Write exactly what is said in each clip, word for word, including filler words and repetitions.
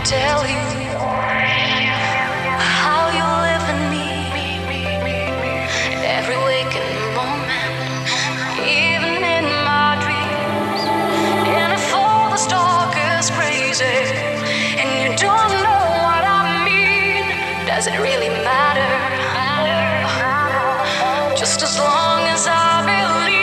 tell you how you live in me. Every waking moment, even in my dreams. And if all the talk is crazy, and you don't know what I mean, does it really matter? Just as long as I believe.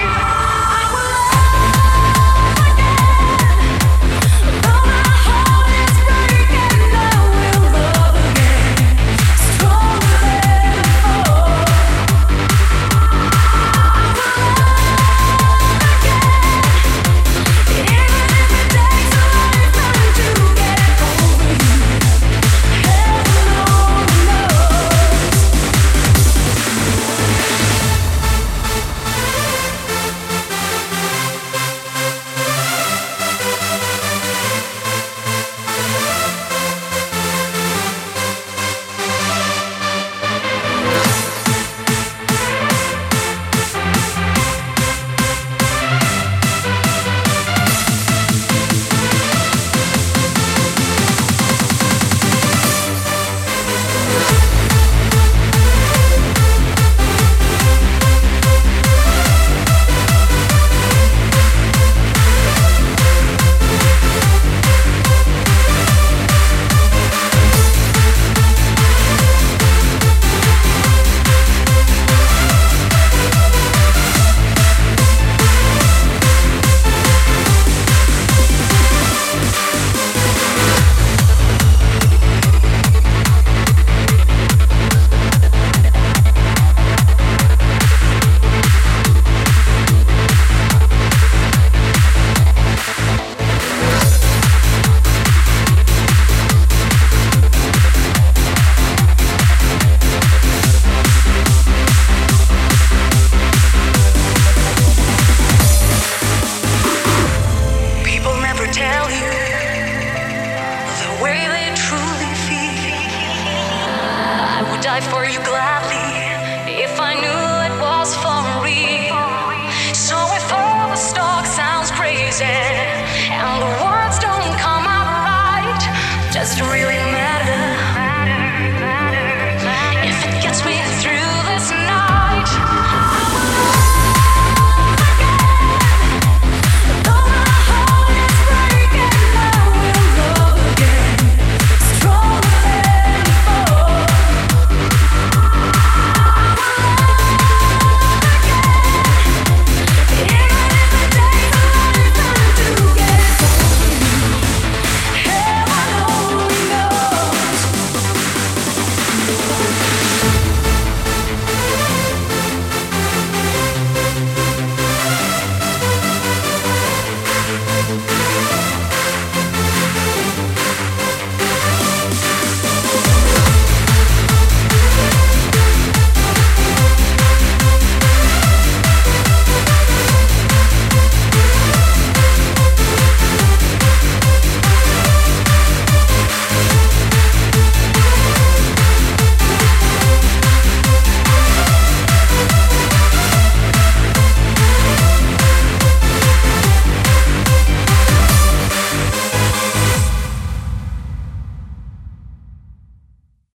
For you gladly, if I knew it was for real. So if all the talk sounds crazy and the words don't come out right, just really